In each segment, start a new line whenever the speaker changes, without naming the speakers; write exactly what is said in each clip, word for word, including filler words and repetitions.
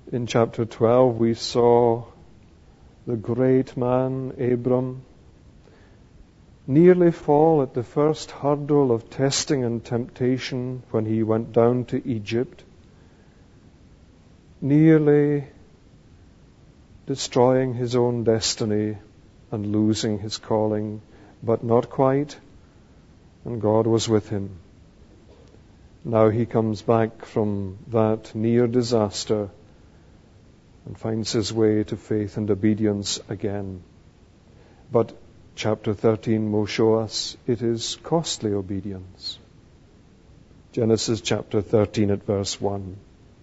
In chapter twelve, we saw the great man, Abram, nearly fall at the first hurdle of testing and temptation when he went down to Egypt, nearly destroying his own destiny and losing his calling, but not quite, and God was with him. Now he comes back from that near disaster and finds his way to faith and obedience again. But chapter thirteen will show us it is costly obedience. Genesis chapter thirteen at verse one.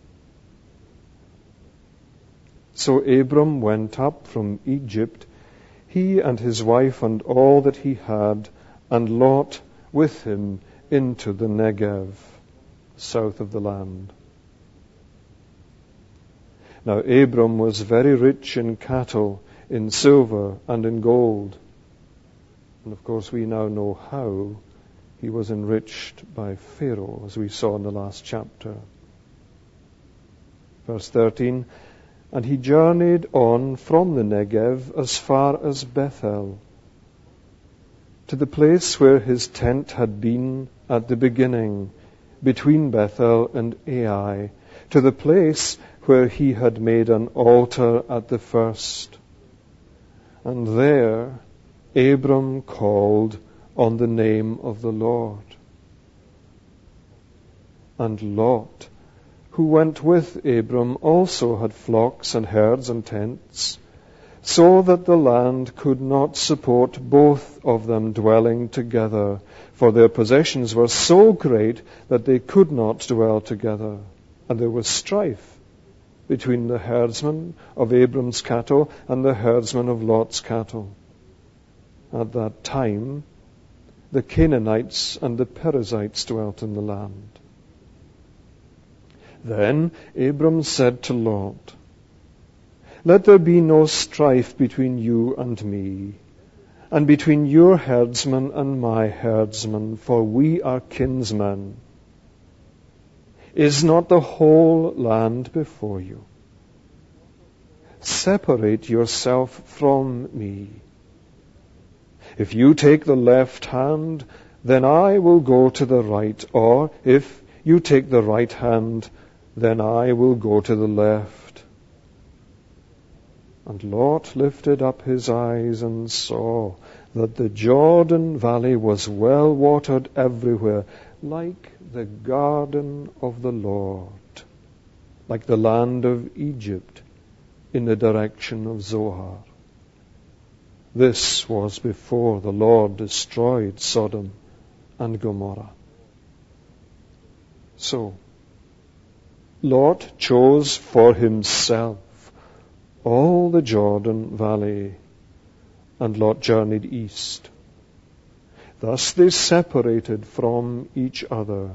So Abram went up from Egypt, he and his wife and all that he had, and Lot with him, into the Negev, south of the land. Now Abram was very rich in cattle, in silver and in gold. And of course we now know how he was enriched by Pharaoh, as we saw in the last chapter. Verse thirteen, and he journeyed on from the Negev as far as Bethel, to the place where his tent had been at the beginning, between Bethel and Ai, to the place where he had made an altar at the first. And there Abram called on the name of the Lord. And Lot, who went with Abram, also had flocks and herds and tents, so that the land could not support both of them dwelling together, for their possessions were so great that they could not dwell together. And there was strife between the herdsmen of Abram's cattle and the herdsmen of Lot's cattle. At that time, the Canaanites and the Perizzites dwelt in the land. Then Abram said to Lot, let there be no strife between you and me, and between your herdsmen and my herdsmen, for we are kinsmen. Is not the whole land before you? Separate yourself from me. If you take the left hand, then I will go to the right, or if you take the right hand, then I will go to the left. And Lot lifted up his eyes and saw that the Jordan Valley was well watered everywhere, like the garden of the Lord, like the land of Egypt in the direction of Zoar. This was before the Lord destroyed Sodom and Gomorrah. So Lot chose for himself all the Jordan Valley, and Lot journeyed east. Thus they separated from each other.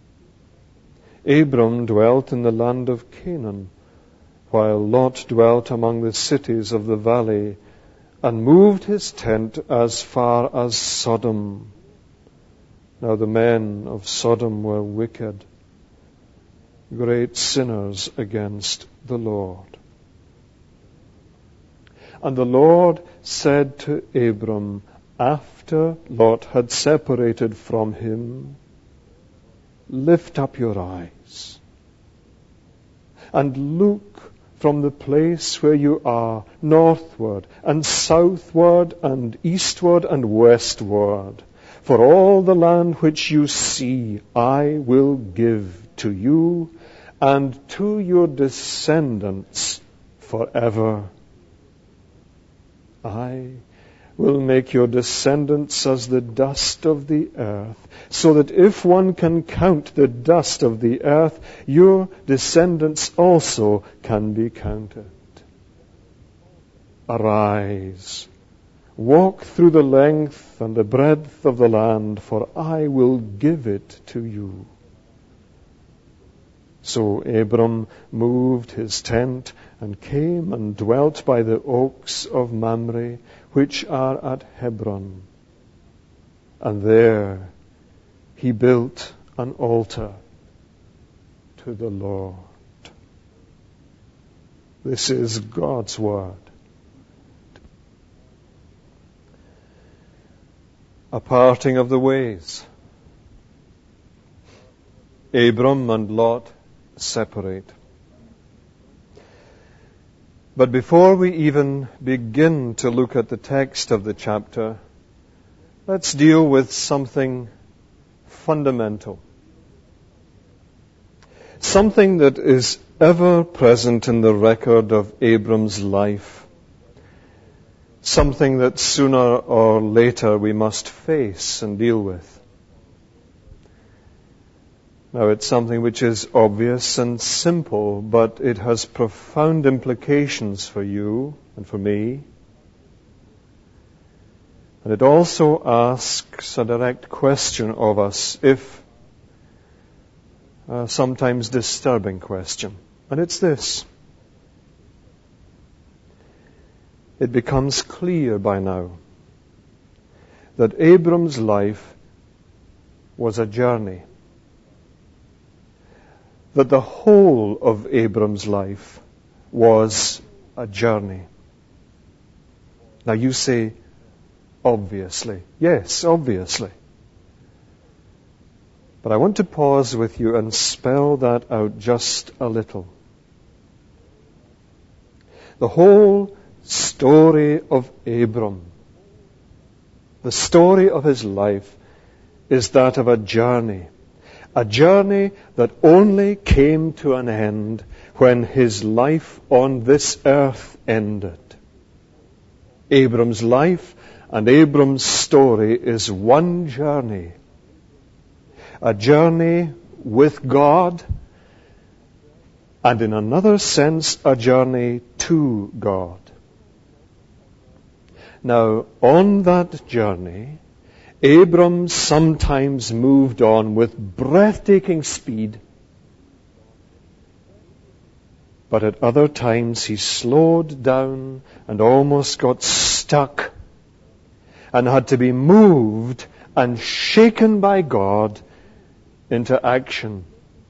Abram dwelt in the land of Canaan, while Lot dwelt among the cities of the valley, and moved his tent as far as Sodom. Now the men of Sodom were wicked, great sinners against the Lord. And the Lord said to Abram, after Lot had separated from him, lift up your eyes and look from the place where you are northward and southward and eastward and westward. For all the land which you see I will give to you and to your descendants forever. I will make your descendants as the dust of the earth, so that if one can count the dust of the earth, your descendants also can be counted. Arise, walk through the length and the breadth of the land, for I will give it to you. So Abram moved his tent and came and dwelt by the oaks of Mamre, which are at Hebron. And there he built an altar to the Lord. This is God's word. A parting of the ways. Abram and Lot separate. But before we even begin to look at the text of the chapter, let's deal with something fundamental. Something that is ever present in the record of Abram's life. Something that sooner or later we must face and deal with. Now, it's something which is obvious and simple, but it has profound implications for you and for me. And it also asks a direct question of us, if a sometimes disturbing question. And it's this. It becomes clear by now that Abram's life was a journey. That the whole of Abram's life was a journey. Now you say, obviously. Yes, obviously. But I want to pause with you and spell that out just a little. The whole story of Abram, the story of his life, is that of a journey. A journey that only came to an end when his life on this earth ended. Abram's life and Abram's story is one journey. A journey with God, and in another sense, a journey to God. Now, on that journey, Abram sometimes moved on with breathtaking speed, but at other times he slowed down and almost got stuck and had to be moved and shaken by God into action.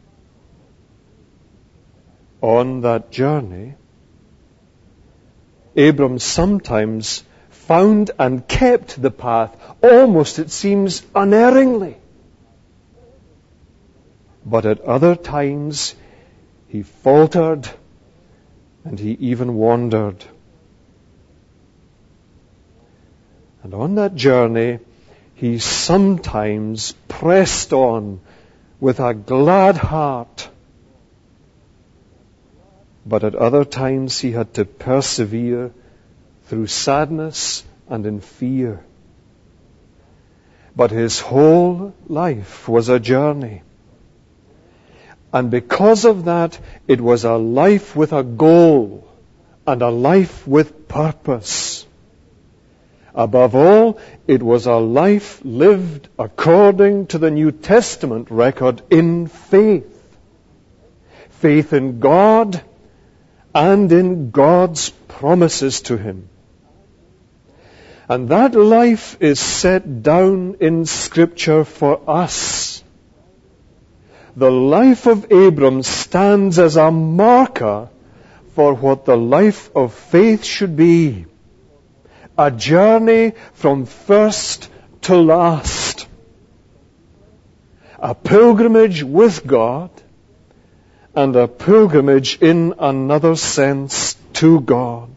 On that journey, Abram sometimes found and kept the path, almost, it seems, unerringly. But at other times, he faltered and he even wandered. And on that journey, he sometimes pressed on with a glad heart. But at other times, he had to persevere through sadness and in fear. But his whole life was a journey. And because of that, it was a life with a goal and a life with purpose. Above all, it was a life lived according to the New Testament record in faith. Faith in God and in God's promises to him. And that life is set down in Scripture for us. The life of Abram stands as a marker for what the life of faith should be. A journey from first to last. A pilgrimage with God and a pilgrimage in another sense to God.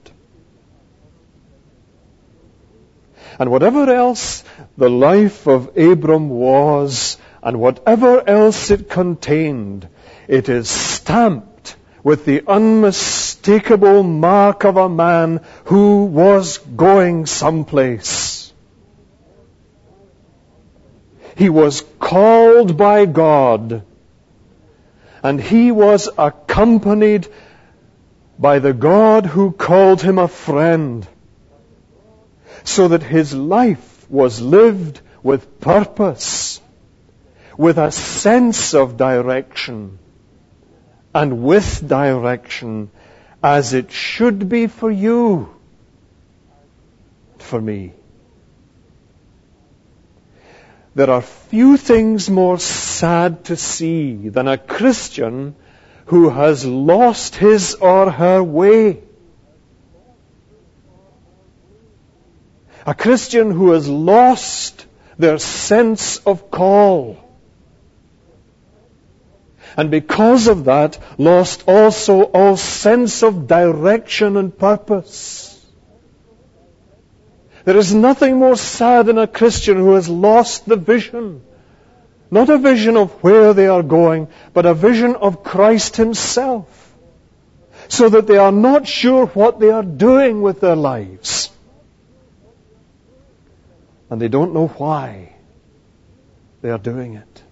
And whatever else the life of Abram was, and whatever else it contained, it is stamped with the unmistakable mark of a man who was going someplace. He was called by God, and he was accompanied by the God who called him a friend, so that his life was lived with purpose, with a sense of direction, and with direction as it should be for you, for me. There are few things more sad to see than a Christian who has lost his or her way. A Christian who has lost their sense of call. And because of that, lost also all sense of direction and purpose. There is nothing more sad than a Christian who has lost the vision. Not a vision of where they are going, but a vision of Christ Himself. So that they are not sure what they are doing with their lives. And they don't know why they are doing it.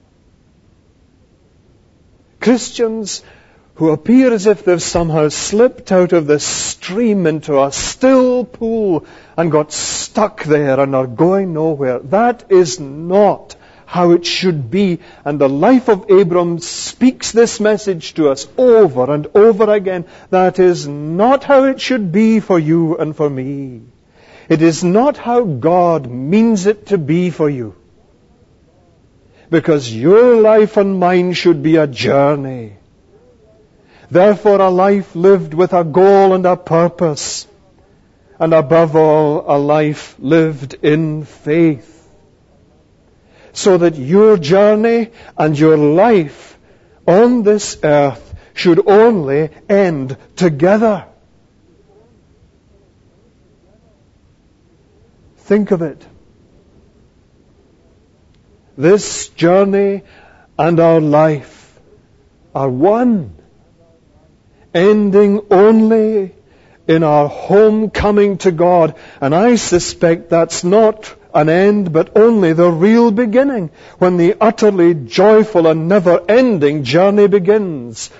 Christians who appear as if they've somehow slipped out of this stream into a still pool and got stuck there and are going nowhere. That is not how it should be. And the life of Abram speaks this message to us over and over again. That is not how it should be for you and for me. It is not how God means it to be for you. Because your life and mine should be a journey. Therefore, a life lived with a goal and a purpose. And above all, a life lived in faith. So that your journey and your life on this earth should only end together. Think of it. This journey and our life are one, ending only in our homecoming to God. And I suspect that's not an end, but only the real beginning, when the utterly joyful and never-ending journey begins.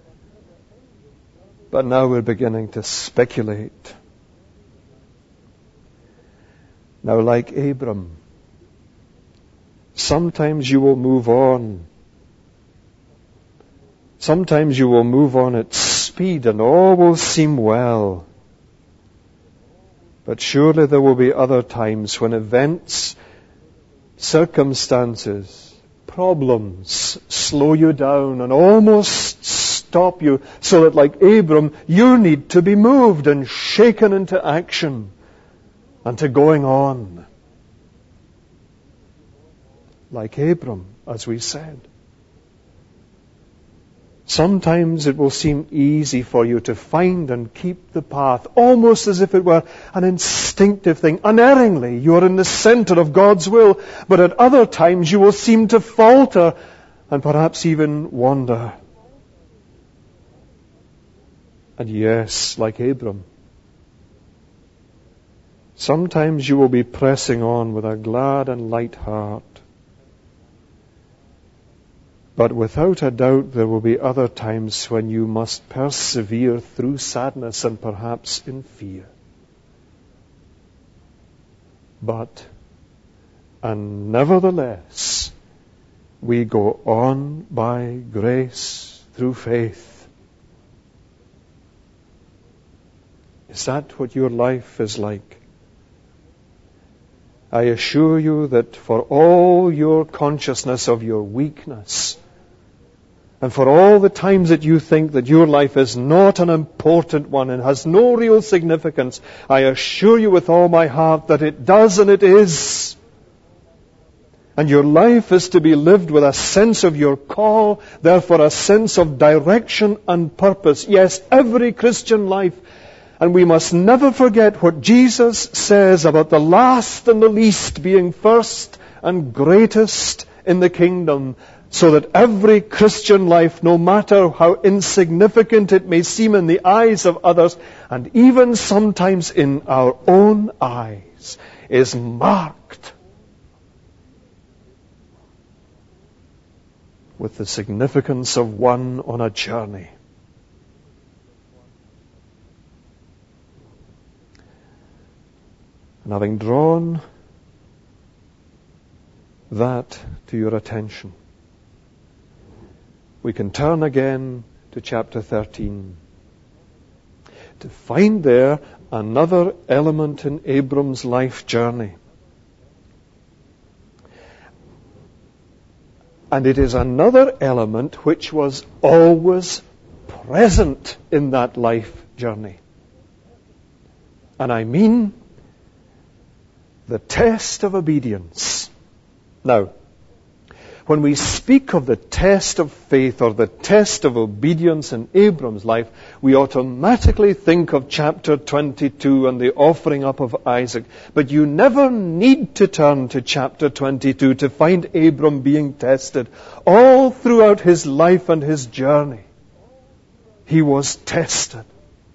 But now we're beginning to speculate. Now, like Abram, sometimes you will move on. Sometimes you will move on at speed and all will seem well. But surely there will be other times when events, circumstances, problems slow you down and almost stop you, so that like Abram, you need to be moved and shaken into action and to going on. Like Abram, as we said. Sometimes it will seem easy for you to find and keep the path, almost as if it were an instinctive thing. Unerringly, you are in the center of God's will. But at other times you will seem to falter and perhaps even wander. And yes, like Abram, sometimes you will be pressing on with a glad and light heart. But without a doubt there will be other times when you must persevere through sadness and perhaps in fear. But, and nevertheless, we go on by grace through faith. Is that what your life is like? I assure you that for all your consciousness of your weakness, and for all the times that you think that your life is not an important one and has no real significance, I assure you with all my heart that it does, and it is. And your life is to be lived with a sense of your call, therefore a sense of direction and purpose. Yes, every Christian life. And we must never forget what Jesus says about the last and the least being first and greatest in the kingdom. So that every Christian life, no matter how insignificant it may seem in the eyes of others, and even sometimes in our own eyes, is marked with the significance of one on a journey. And having drawn that to your attention, we can turn again to chapter thirteen to find there another element in Abram's life journey. And it is another element which was always present in that life journey. And I mean the test of obedience. Now, when we speak of the test of faith or the test of obedience in Abram's life, we automatically think of chapter twenty-two and the offering up of Isaac. But you never need to turn to chapter twenty-two to find Abram being tested. All throughout his life and his journey, he was tested.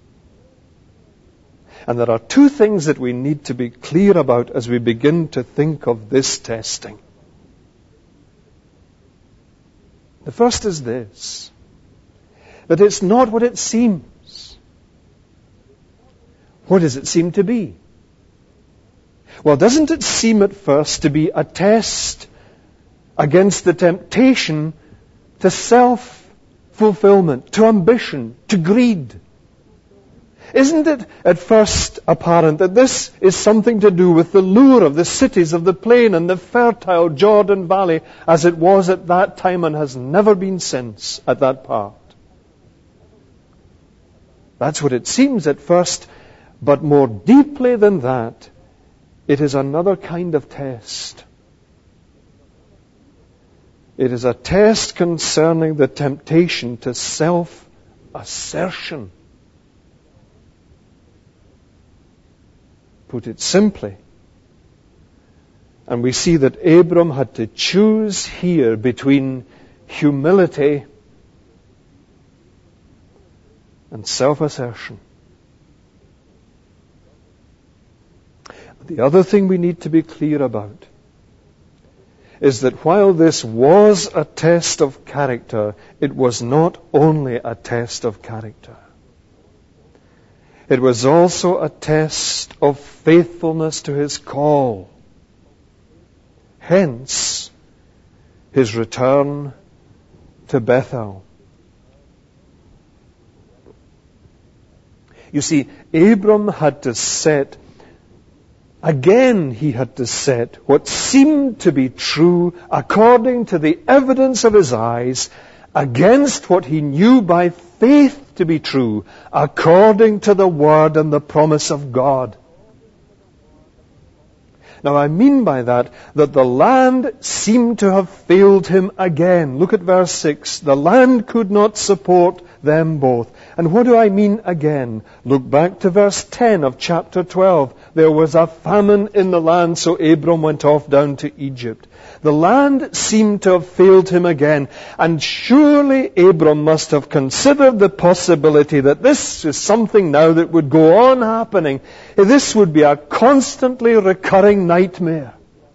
And there are two things that we need to be clear about as we begin to think of this testing. The first is this, that it's not what it seems. What does it seem to be? Well, doesn't it seem at first to be a test against the temptation to self-fulfillment, to ambition, to greed? Isn't it at first apparent that this is something to do with the lure of the cities of the plain and the fertile Jordan Valley as it was at that time and has never been since at that part? That's what it seems at first, but more deeply than that, it is another kind of test. It is a test concerning the temptation to self-assertion. Put it simply, and we see that Abram had to choose here between humility and self-assertion. The other thing we need to be clear about is that while this was a test of character, it was not only a test of character. It was also a test of faithfulness to his call. Hence, his return to Bethel. You see, Abram had to set, again he had to set what seemed to be true according to the evidence of his eyes against what he knew by faith to be true, according to the word and the promise of God. Now I mean by that, that the land seemed to have failed him again. Look at verse six. The land could not support them both. And what do I mean again? Look back to verse ten of chapter twelve. There was a famine in the land, so Abram went off down to Egypt. The land seemed to have failed him again. And surely Abram must have considered the possibility that this is something now that would go on happening. This would be a constantly recurring nightmare.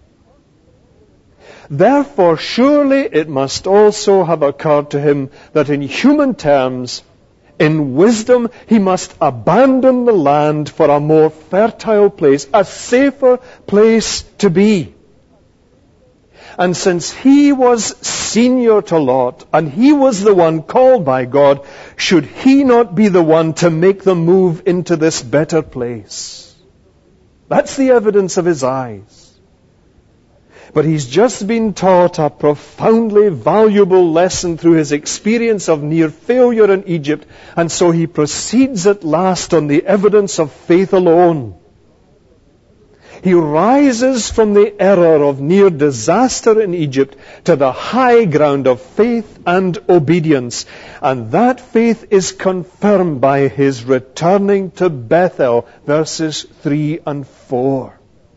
Therefore, surely it must also have occurred to him that in human terms, in wisdom, he must abandon the land for a more fertile place, a safer place to be. And since he was senior to Lot, and he was the one called by God, should he not be the one to make the move into this better place? That's the evidence of his eyes. But he's just been taught a profoundly valuable lesson through his experience of near failure in Egypt, and so he proceeds at last on the evidence of faith alone. He rises from the error of near disaster in Egypt to the high ground of faith and obedience. And that faith is confirmed by his returning to Bethel, verses three and four.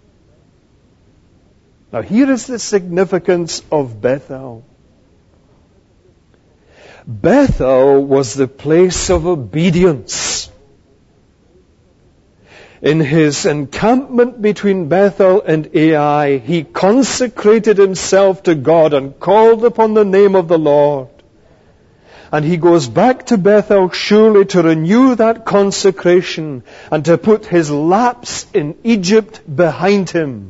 Now here is the significance of Bethel. Bethel was the place of obedience. In his encampment between Bethel and Ai, he consecrated himself to God and called upon the name of the Lord. And he goes back to Bethel surely to renew that consecration and to put his lapse in Egypt behind him.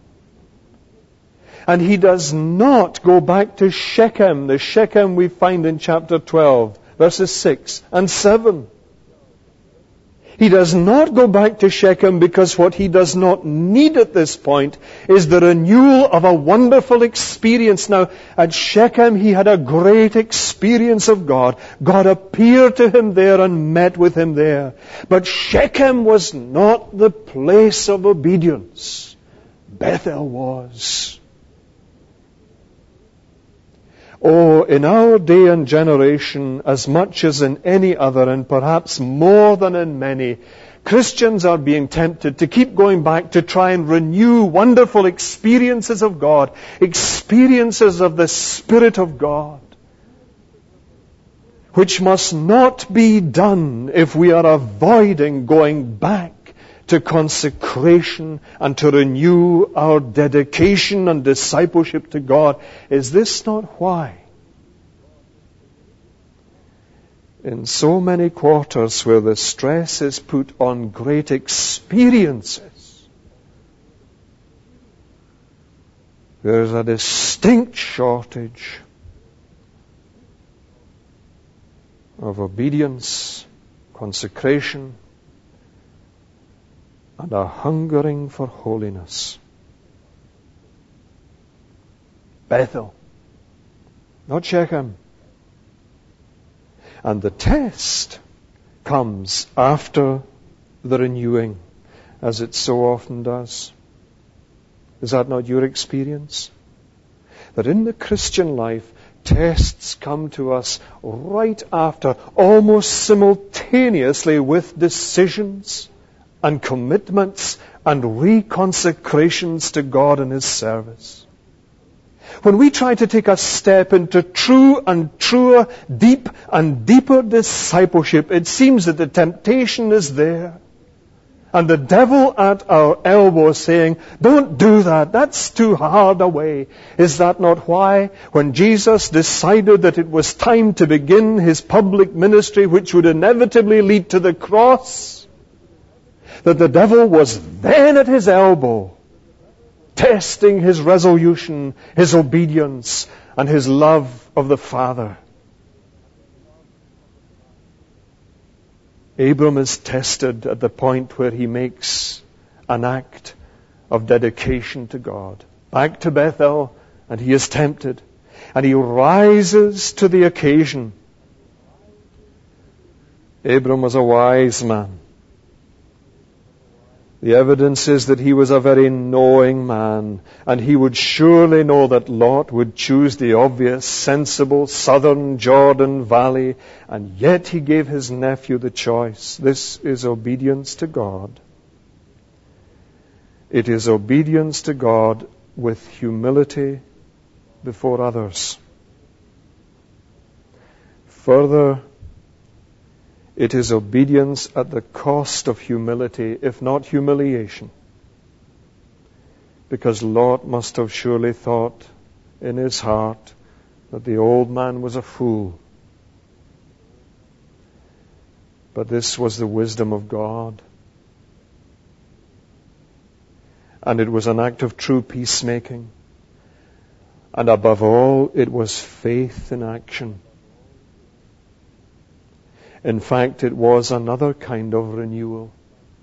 And he does not go back to Shechem, the Shechem we find in chapter twelve, verses six and seven. He does not go back to Shechem because what he does not need at this point is the renewal of a wonderful experience. Now, at Shechem he had a great experience of God. God appeared to him there and met with him there. But Shechem was not the place of obedience. Bethel was. Oh, in our day and generation, as much as in any other, and perhaps more than in many, Christians are being tempted to keep going back to try and renew wonderful experiences of God, experiences of the Spirit of God, which must not be done if we are avoiding going back to consecration and to renew our dedication and discipleship to God. Is this not why? In so many quarters where the stress is put on great experiences, there is a distinct shortage of obedience, consecration, and a hungering for holiness. Bethel, not Shechem. And the test comes after the renewing, as it so often does. Is that not your experience? That in the Christian life, tests come to us right after, almost simultaneously with decisions and commitments and reconsecrations to God and His service. When we try to take a step into true and truer, deep and deeper discipleship, it seems that the temptation is there. And the devil at our elbow saying, don't do that, that's too hard a way. Is that not why, when Jesus decided that it was time to begin His public ministry, which would inevitably lead to the cross, that the devil was then at His elbow, testing His resolution, His obedience, and His love of the Father? Abram is tested at the point where he makes an act of dedication to God. Back to Bethel, and he is tempted. And he rises to the occasion. Abram was a wise man. The evidence is that he was a very knowing man, and he would surely know that Lot would choose the obvious, sensible, southern Jordan Valley, and yet he gave his nephew the choice. This is obedience to God. It is obedience to God with humility before others. Further, it is obedience at the cost of humility, if not humiliation. Because Lot must have surely thought in his heart that the old man was a fool. But this was the wisdom of God. And it was an act of true peacemaking. And above all, it was faith in action. In fact, it was another kind of renewal.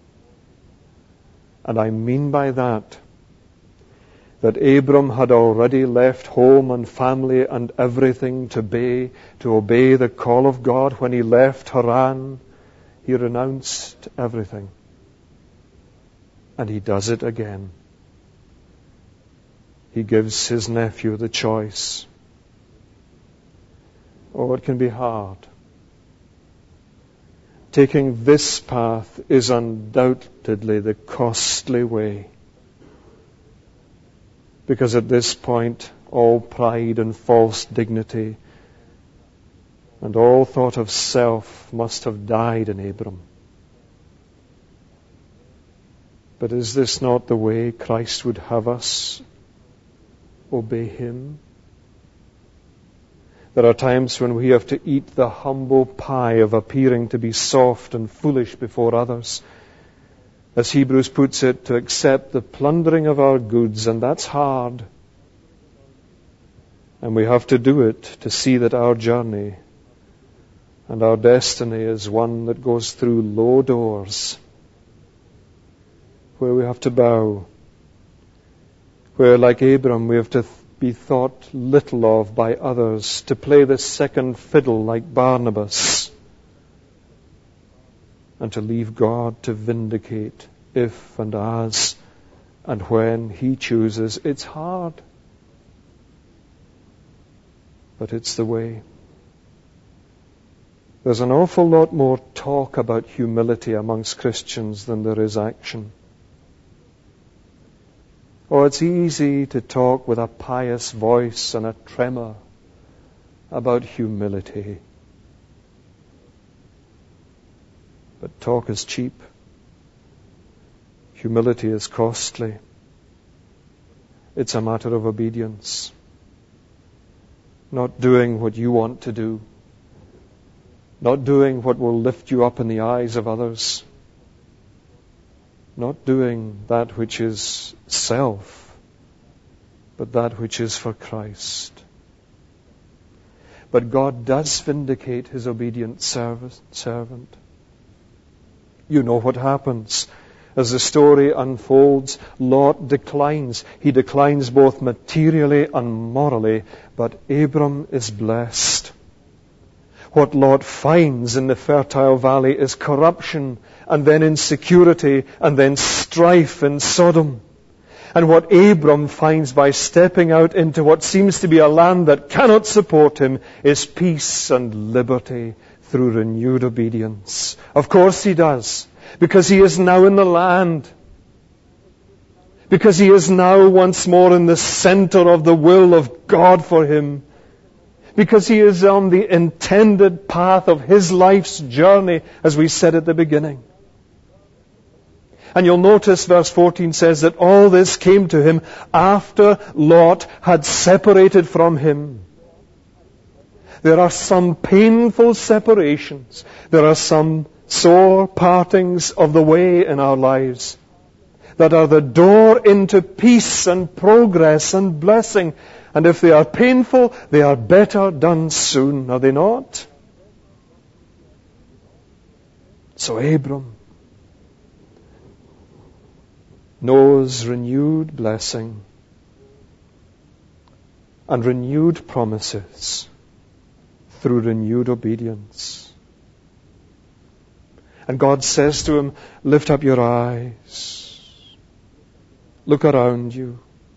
And I mean by that, that Abram had already left home and family and everything to obey, to obey the call of God. When he left Haran, he renounced everything. And he does it again. He gives his nephew the choice. Oh, it can be hard. Taking this path is undoubtedly the costly way. Because at this point, all pride and false dignity and all thought of self must have died in Abram. But is this not the way Christ would have us obey Him? There are times when we have to eat the humble pie of appearing to be soft and foolish before others. As Hebrews puts it, to accept the plundering of our goods, and that's hard. And we have to do it to see that our journey And our destiny is one that goes through low doors, where we have to bow, where, like Abram, we have to th- be thought little of by others, to play the second fiddle like Barnabas, and to leave God to vindicate if and as and when He chooses. It's hard, but it's the way. There's an awful lot more talk about humility amongst Christians than there is action. Oh, it's easy to talk with a pious voice and a tremor about humility. But talk is cheap. Humility is costly. It's a matter of obedience. Not doing what you want to do. Not doing what will lift you up in the eyes of others. Not doing that which is self, but that which is for Christ. But God does vindicate His obedient servant. You know what happens. As the story unfolds, Lot declines. He declines both materially and morally, but Abram is blessed. What Lot finds in the fertile valley is corruption, and then insecurity, and then strife in Sodom. And what Abram finds by stepping out into what seems to be a land that cannot support him is peace and liberty through renewed obedience. Of course he does, because he is now in the land. Because he is now once more in the center of the will of God for him. Because he is on the intended path of his life's journey, as we said at the beginning. And you'll notice verse fourteen says that all this came to him after Lot had separated from him. There are some painful separations. There are some sore partings of the way in our lives that are the door into peace and progress and blessing. And if they are painful, they are better done soon, are they not? So Abram knows renewed blessing and renewed promises through renewed obedience. And God says to him, lift up your eyes, look around you.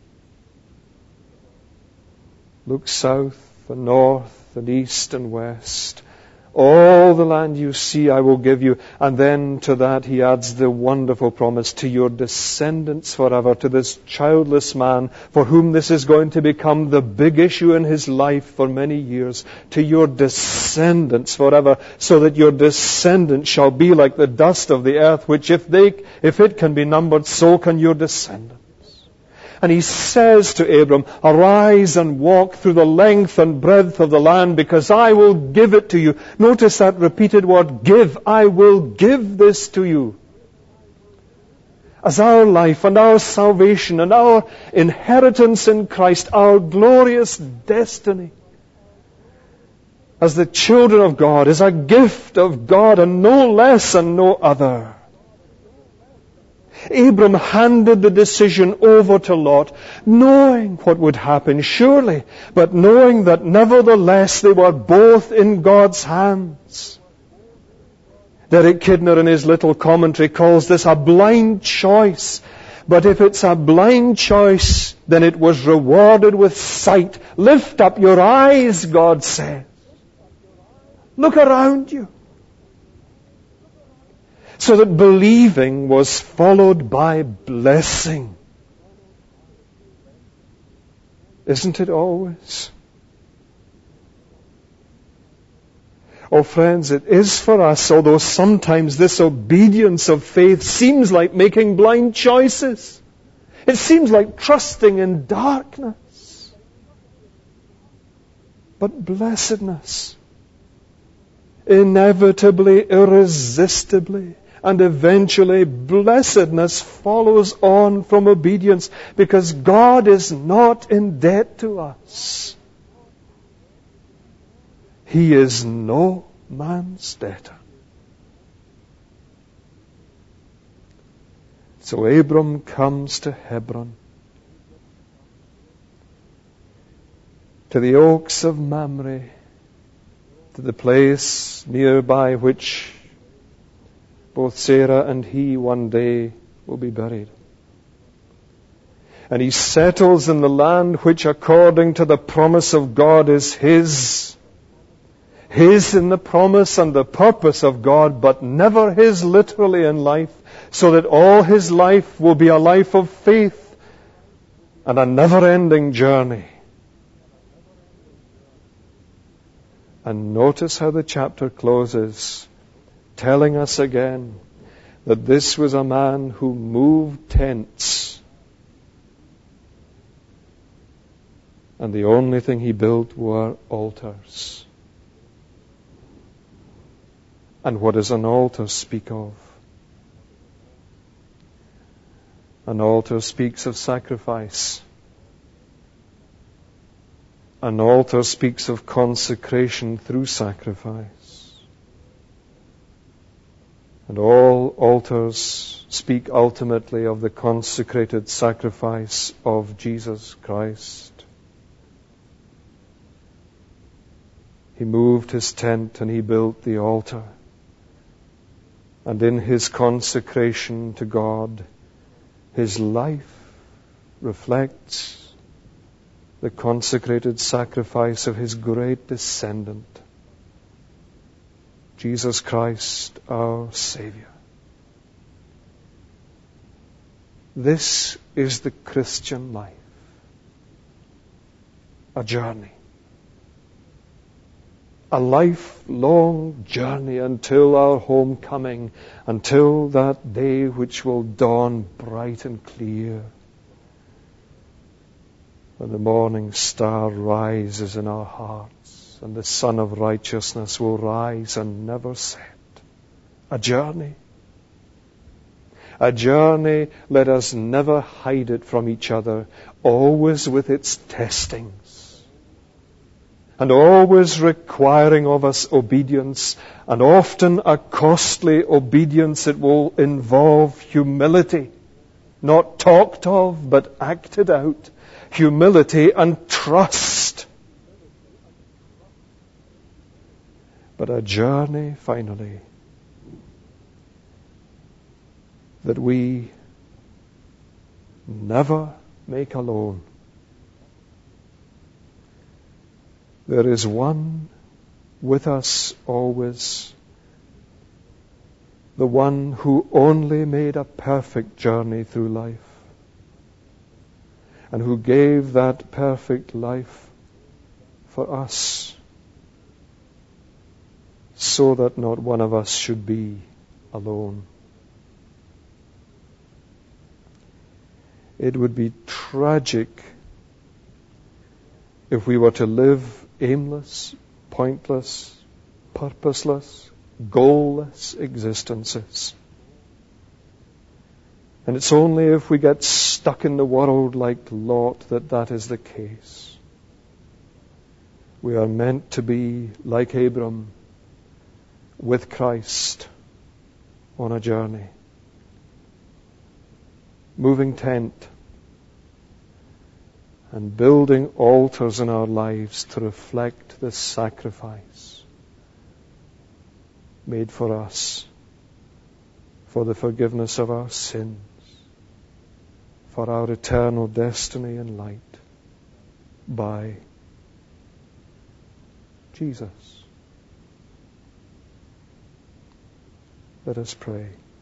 Look south and north and east and west. All the land you see I will give you. And then to that he adds the wonderful promise, to your descendants forever, to this childless man for whom this is going to become the big issue in his life for many years. To your descendants forever, so that your descendants shall be like the dust of the earth, which if they, if it can be numbered, so can your descendants. And he says to Abram, arise and walk through the length and breadth of the land, because I will give it to you. Notice that repeated word, give. I will give this to you. As our life and our salvation and our inheritance in Christ, our glorious destiny as the children of God is a gift of God, and no less and no other. Abram handed the decision over to Lot, knowing what would happen, surely, but knowing that nevertheless they were both in God's hands. Derek Kidner in his little commentary calls this a blind choice. But if it's a blind choice, then it was rewarded with sight. Lift up your eyes, God says. Look around you. So that believing was followed by blessing. Isn't it always? Oh friends, it is for us, although sometimes this obedience of faith seems like making blind choices. It seems like trusting in darkness. But blessedness, inevitably, irresistibly, and eventually blessedness follows on from obedience, because God is not in debt to us. He is no man's debtor. So Abram comes to Hebron, to the oaks of Mamre, to the place nearby which both Sarah and he one day will be buried. And he settles in the land which, according to the promise of God, is his. His in the promise and the purpose of God, but never his literally in life, so that all his life will be a life of faith and a never-ending journey. And notice how the chapter closes, telling us again that this was a man who moved tents. And the only thing he built were altars. And what does an altar speak of? An altar speaks of sacrifice. An altar speaks of consecration through sacrifice. And all altars speak ultimately of the consecrated sacrifice of Jesus Christ. He moved his tent and he built the altar. And in his consecration to God, his life reflects the consecrated sacrifice of his great descendant, Jesus Christ, our Savior. This is the Christian life, a journey. A lifelong journey until our homecoming, until that day which will dawn bright and clear, when the morning star rises in our hearts and the sun of righteousness will rise and never set. A journey. A journey, let us never hide it from each other, always with its testings. And always requiring of us obedience, and often a costly obedience. It will involve humility, not talked of, but acted out. Humility and trust. But a journey, finally, that we never make alone. There is one with us always, the one who only made a perfect journey through life, and who gave that perfect life for us, so that not one of us should be alone. It would be tragic if we were to live aimless, pointless, purposeless, goalless existences. And it's only if we get stuck in the world like Lot that that is the case. We are meant to be like Abram, with Christ on a journey. Moving tent and building altars in our lives to reflect the sacrifice made for us, for the forgiveness of our sins, for our eternal destiny and light by Jesus. Let us pray.